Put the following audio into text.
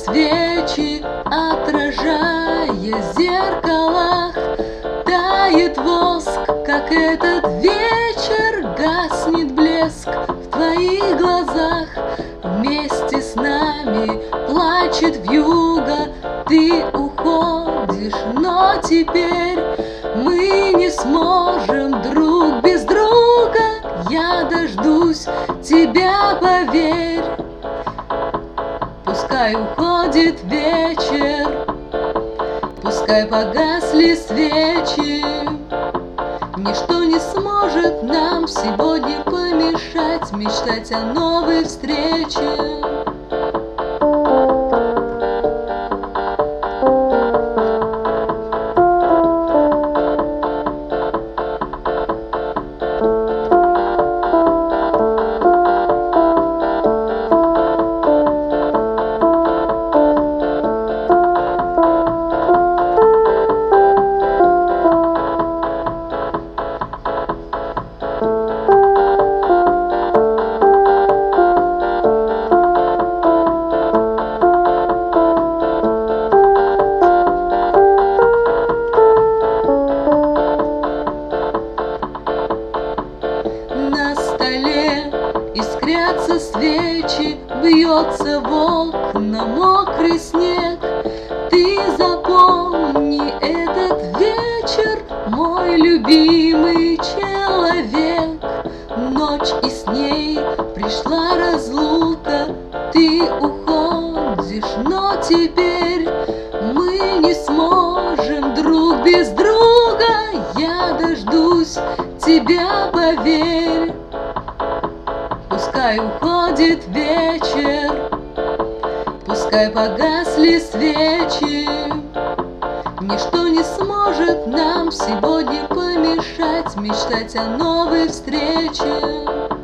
свечи, отражая в зеркалах. Тает воск, как этот вечер, гаснет блеск в твоих глазах. Вместе с нами плачет вьюга, ты уходишь, но теперь мы не сможем друг без друга. Я дождусь тебя, поверь. Пускай уходит вечер, пускай погасли свечи, ничто не сможет нам сегодня помешать мечтать о новой встрече. На столе искрятся свечи, бьется волк на мокрый снег. Ты запомни этот вечер, мой любимый человек. Ночь, и с ней пришла разлука. Ты уходишь, но теперь мы не сможем друг без друга. Я дождусь тебя, поверь. Пускай уходит вечер, пускай погасли свечи, ничто не сможет нам сегодня помешать мечтать о новой встрече.